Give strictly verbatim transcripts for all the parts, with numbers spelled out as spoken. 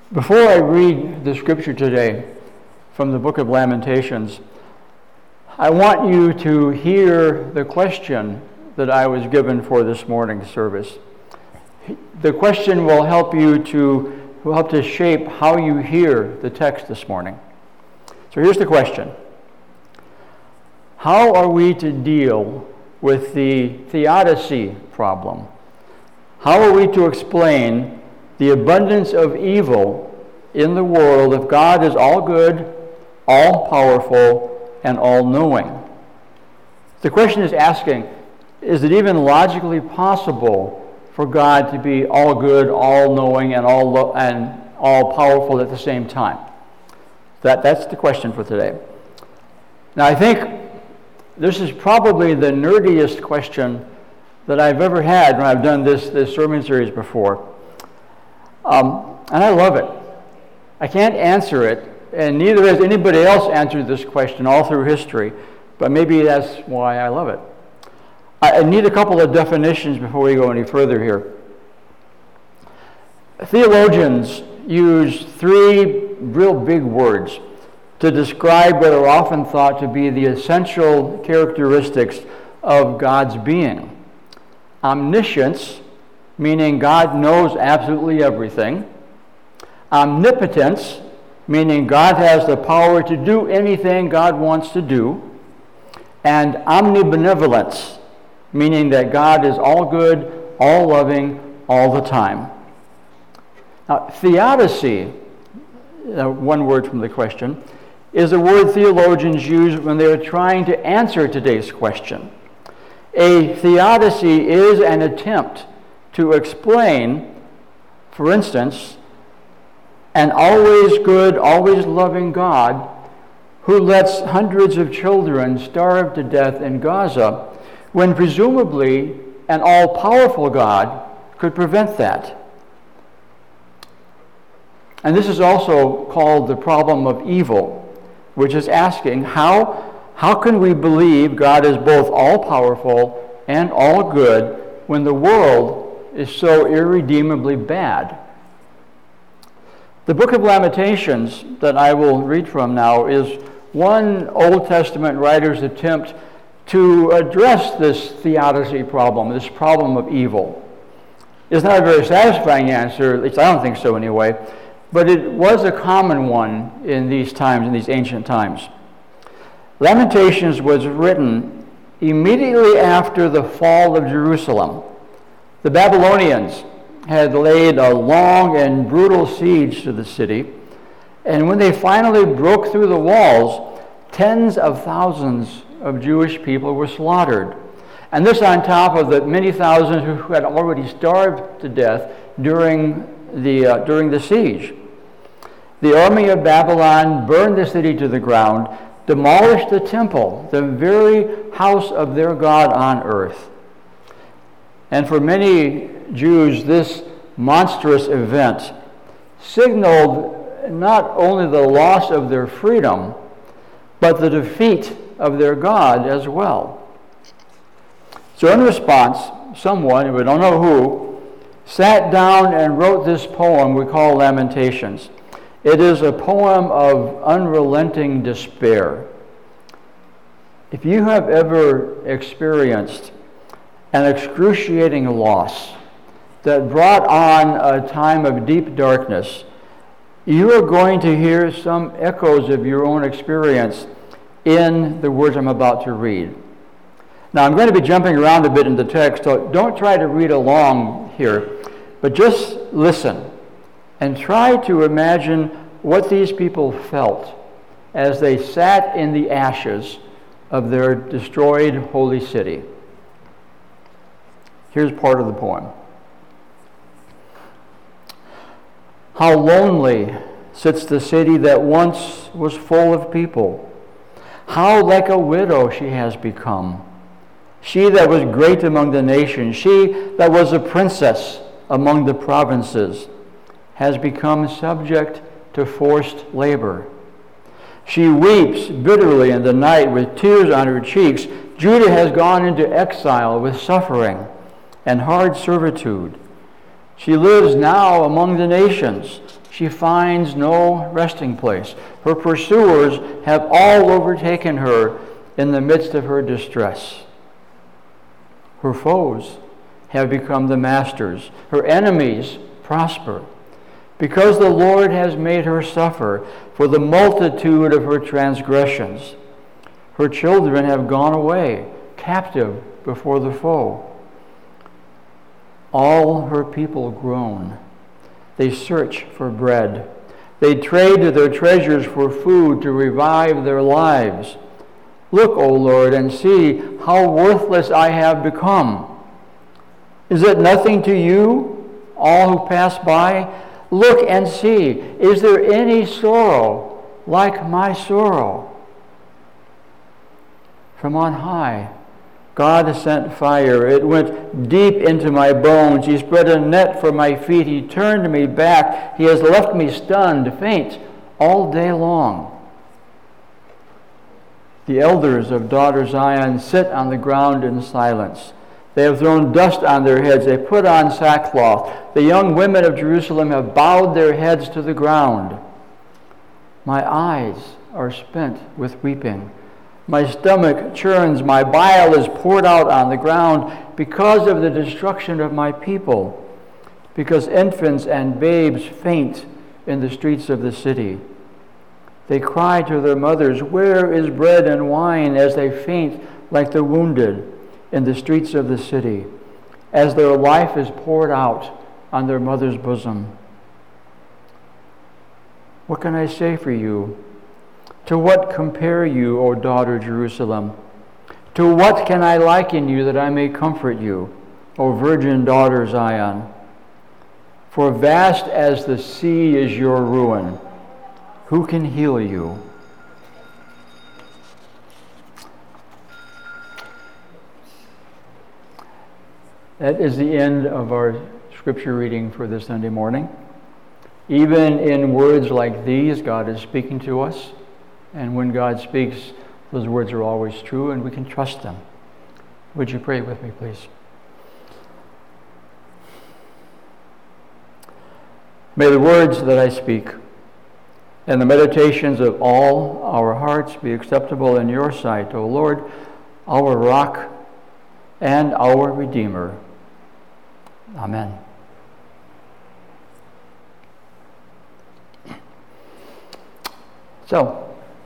Before I read the scripture today from the book of Lamentations, I want you to hear the question that I was given for this morning's service. The question will help you to will help to shape how you hear the text this morning. So here's the question. How are we to deal with the theodicy problem? How are we to explain the abundance of evil in the world if God is all good, all powerful, and all knowing? The question is asking, is it even logically possible for God to be all good, all knowing, and all lo- and all powerful at the same time? That that's the question for today. Now I think this is probably the nerdiest question that I've ever had when I've done this, this sermon series before. Um, and I love it. I can't answer it, and neither has anybody else answered this question all through history, but maybe that's why I love it. I, I need a couple of definitions before we go any further here. Theologians use three real big words to describe what are often thought to be the essential characteristics of God's being. Omniscience, meaning God knows absolutely everything. Omnipotence, meaning God has the power to do anything God wants to do. And omnibenevolence, meaning that God is all good, all loving, all the time. Now, theodicy, uh, one word from the question, is a word theologians use when they are trying to answer today's question. A theodicy is an attempt to explain, for instance, an always good, always loving God who lets hundreds of children starve to death in Gaza, when presumably an all-powerful God could prevent that. And this is also called the problem of evil, which is asking, how, how can we believe God is both all-powerful and all good when the world is so irredeemably bad? The book of Lamentations that I will read from now is one Old Testament writer's attempt to address this theodicy problem, this problem of evil. It's not a very satisfying answer, at least I don't think so anyway, but it was a common one in these times, in these ancient times. Lamentations was written immediately after the fall of Jerusalem. The Babylonians had laid a long and brutal siege to the city, and when they finally broke through the walls, tens of thousands of Jewish people were slaughtered. And this on top of the many thousands who had already starved to death during the, uh, during the siege. The army of Babylon burned the city to the ground, demolished the temple, the very house of their God on earth. And for many Jews, this monstrous event signaled not only the loss of their freedom, but the defeat of their God as well. So in response, someone, we don't know who, sat down and wrote this poem we call Lamentations. It is a poem of unrelenting despair. If you have ever experienced an excruciating loss that brought on a time of deep darkness, you are going to hear some echoes of your own experience in the words I'm about to read. Now, I'm going to be jumping around a bit in the text, so don't try to read along here, but just listen and try to imagine what these people felt as they sat in the ashes of their destroyed holy city. Here's part of the poem. How lonely sits the city that once was full of people. How like a widow she has become. She that was great among the nations, she that was a princess among the provinces, has become subject to forced labor. She weeps bitterly in the night with tears on her cheeks. Judah has gone into exile with suffering and hard servitude. She lives now among the nations. She finds no resting place. Her pursuers have all overtaken her in the midst of her distress. Her foes have become the masters. Her enemies prosper. Because the Lord has made her suffer for the multitude of her transgressions. Her children have gone away, captive before the foe. All her people groan. They search for bread. They trade their treasures for food to revive their lives. Look, O Lord, and see how worthless I have become. Is it nothing to you, all who pass by? Look and see, is there any sorrow like my sorrow? From on high, God sent fire. It went deep into my bones. He spread a net for my feet. He turned me back. He has left me stunned, faint, all day long. The elders of daughter Zion sit on the ground in silence. They have thrown dust on their heads. They put on sackcloth. The young women of Jerusalem have bowed their heads to the ground. My eyes are spent with weeping. My stomach churns. My bile is poured out on the ground because of the destruction of my people, because infants and babes faint in the streets of the city. They cry to their mothers, "Where is bread and wine?" as they faint like the wounded in the streets of the city, as their life is poured out on their mother's bosom. What can I say for you? To what compare you, O daughter Jerusalem? To what can I liken you that I may comfort you, O virgin daughter Zion? For vast as the sea is your ruin, who can heal you? That is the end of our scripture reading for this Sunday morning. Even in words like these, God is speaking to us. And when God speaks, those words are always true, and we can trust them. Would you pray with me, please? May the words that I speak and the meditations of all our hearts be acceptable in your sight, O Lord, our rock and our Redeemer. Amen. So,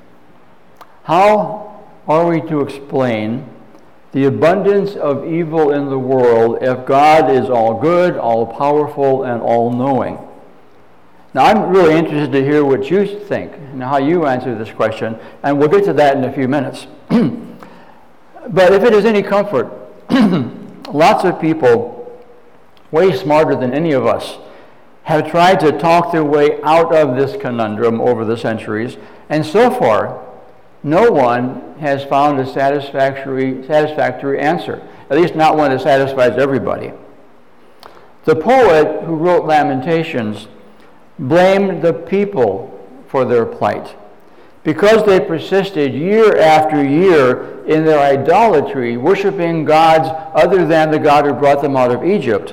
how are we to explain the abundance of evil in the world if God is all good, all powerful, and all knowing? Now, I'm really interested to hear what you think and how you answer this question, and we'll get to that in a few minutes. But if it is any comfort, lots of people, way smarter than any of us, have tried to talk their way out of this conundrum over the centuries, and so far, no one has found a satisfactory, satisfactory answer, at least not one that satisfies everybody. The poet who wrote Lamentations blamed the people for their plight because they persisted year after year in their idolatry, worshiping gods other than the God who brought them out of Egypt.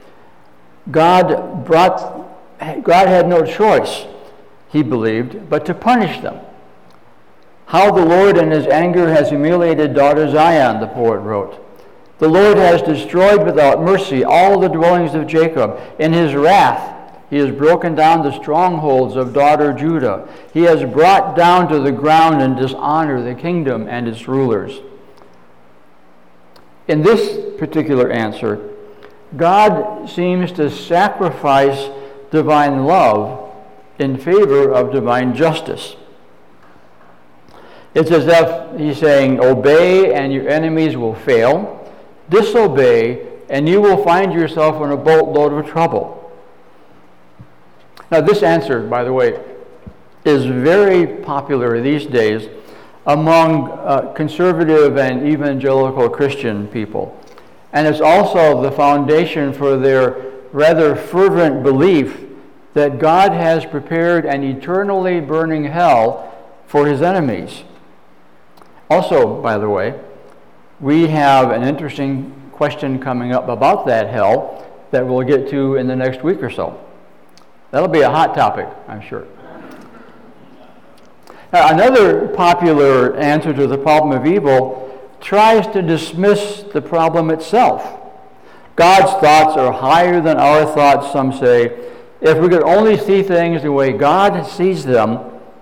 God brought, God had no choice, he believed, but to punish them. How the Lord in his anger has humiliated daughter Zion, the poet wrote. The Lord has destroyed without mercy all the dwellings of Jacob. In his wrath, he has broken down the strongholds of daughter Judah. He has brought down to the ground in dishonor the kingdom and its rulers. In this particular answer, God seems to sacrifice divine love in favor of divine justice. It's as if he's saying, obey and your enemies will fail. Disobey and you will find yourself in a boatload of trouble. Now, this answer, by the way, is very popular these days among uh, conservative and evangelical Christian people. And it's also the foundation for their rather fervent belief that God has prepared an eternally burning hell for his enemies. Also, by the way, we have an interesting question coming up about that hell that we'll get to in the next week or so. That'll be a hot topic, I'm sure. Now, another popular answer to the problem of evil tries to dismiss the problem itself. God's thoughts are higher than our thoughts, some say. If we could only see things the way God sees them,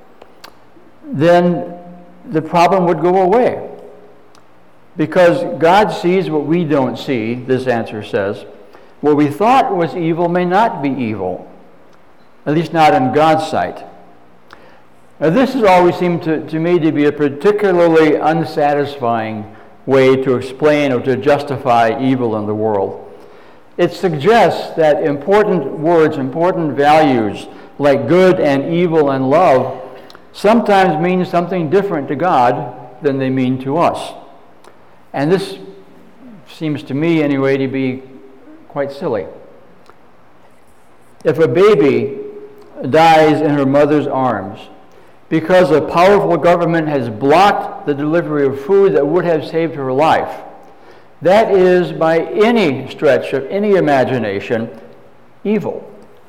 then the problem would go away. Because God sees what we don't see, this answer says. What we thought was evil may not be evil, at least not in God's sight. Now, this has always seemed to, to me to be a particularly unsatisfying way to explain or to justify evil in the world. It suggests that important words, important values, like good and evil and love, sometimes mean something different to God than they mean to us. And this seems to me, anyway, to be quite silly. If a baby dies in her mother's arms because a powerful government has blocked the delivery of food that would have saved her life, that is, by any stretch of any imagination, evil.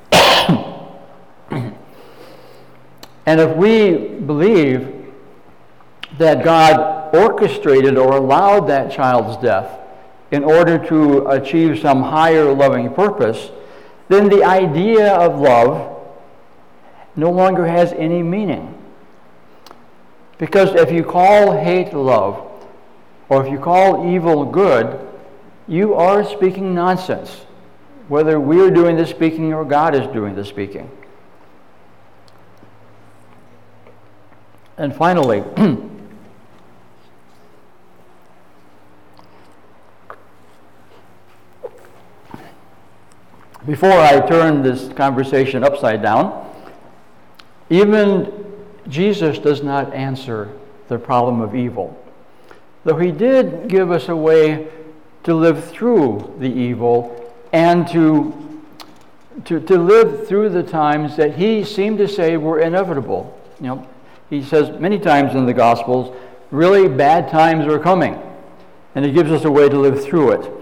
And if we believe that God orchestrated or allowed that child's death in order to achieve some higher loving purpose, then the idea of love no longer has any meaning. Because if you call hate love, or if you call evil good, you are speaking nonsense, whether we are doing the speaking or God is doing the speaking. And finally, before I turn this conversation upside down, even Jesus does not answer the problem of evil, though he did give us a way to live through the evil and to, to, to live through the times that he seemed to say were inevitable. You know, he says many times in the Gospels, really bad times are coming, and he gives us a way to live through it.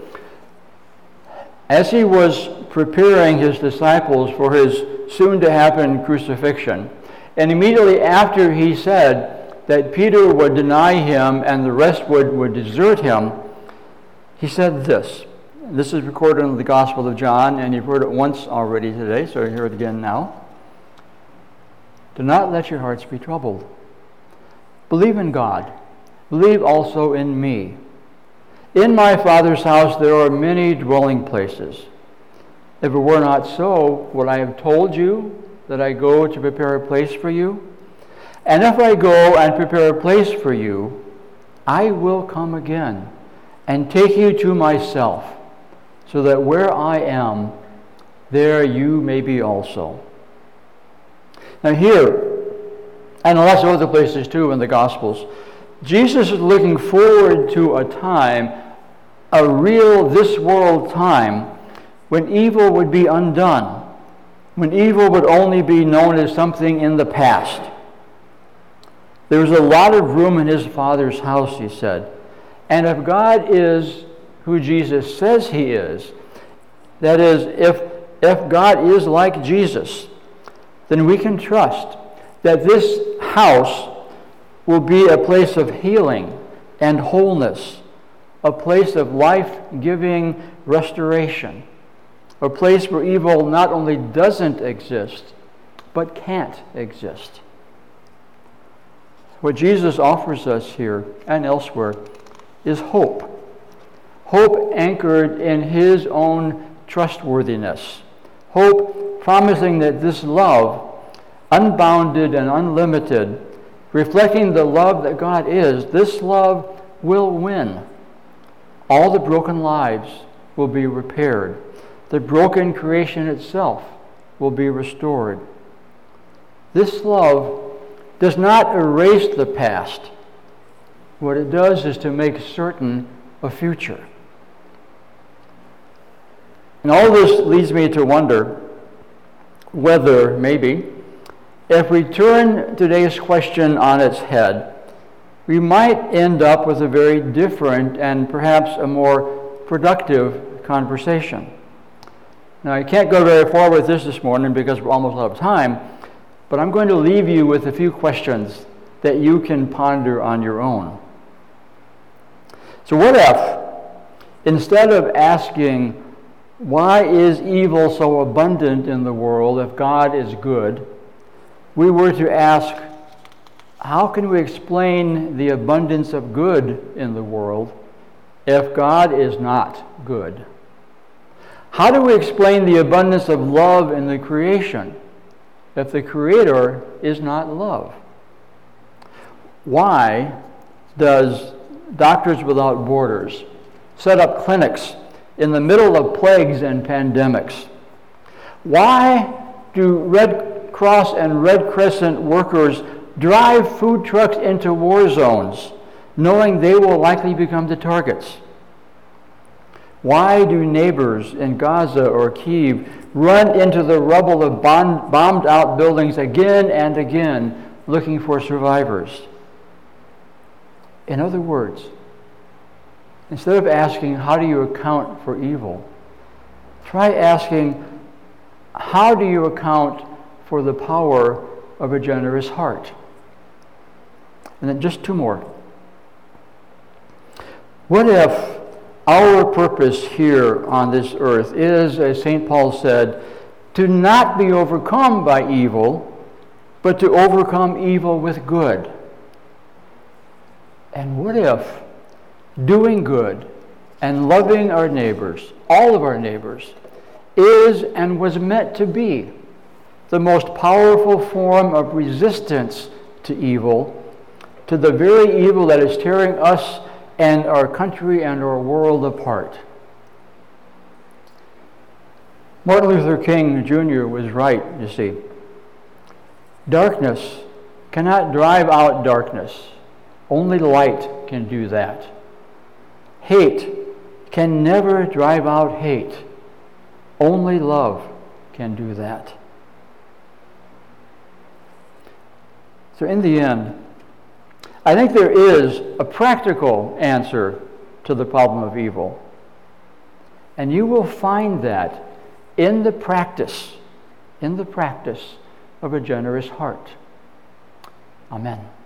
As he was preparing his disciples for his soon-to-happen crucifixion, and immediately after he said that Peter would deny him and the rest would, would desert him, he said this. This is recorded in the Gospel of John, and you've heard it once already today, so you hear it again now. Do not let your hearts be troubled. Believe in God. Believe also in me. In my Father's house there are many dwelling places. If it were not so, would I have told you that I go to prepare a place for you? And if I go and prepare a place for you, I will come again and take you to myself, so that where I am, there you may be also. Now here, and lots of other places too in the Gospels, Jesus is looking forward to a time, a real this world time, when evil would be undone, when evil would only be known as something in the past. There's a lot of room in his Father's house, he said. And if God is who Jesus says he is, that is, if, if God is like Jesus, then we can trust that this house will be a place of healing and wholeness, a place of life-giving restoration, a place where evil not only doesn't exist, but can't exist. What Jesus offers us here and elsewhere is hope. Hope anchored in his own trustworthiness. Hope promising that this love, unbounded and unlimited, reflecting the love that God is, this love will win. All the broken lives will be repaired. The broken creation itself will be restored. This love does not erase the past. What it does is to make certain a future. And all this leads me to wonder whether, maybe, if we turn today's question on its head, we might end up with a very different and perhaps a more productive conversation. Now, I can't go very far with this this morning because we're almost out of time, but I'm going to leave you with a few questions that you can ponder on your own. So what if, instead of asking, why is evil so abundant in the world if God is good, we were to ask, how can we explain the abundance of good in the world if God is not good? How do we explain the abundance of love in the creation if the Creator is not love? Why does Doctors Without Borders set up clinics in the middle of plagues and pandemics? Why do Red Cross and Red Crescent workers drive food trucks into war zones, knowing they will likely become the targets? Why do neighbors in Gaza or Kyiv run into the rubble of bomb- bombed out buildings again and again, looking for survivors? In other words, instead of asking, how do you account for evil? Try asking, how do you account for the power of a generous heart? And then just two more. What if our purpose here on this earth is, as Saint Paul said, to not be overcome by evil, but to overcome evil with good? And what if doing good and loving our neighbors, all of our neighbors, is and was meant to be the most powerful form of resistance to evil, to the very evil that is tearing us and our country and our world apart? Martin Luther King Junior was right, you see. Darkness cannot drive out darkness. Only light can do that. Hate can never drive out hate. Only love can do that. So in the end, I think there is a practical answer to the problem of evil. And you will find that in the practice, in the practice of a generous heart. Amen.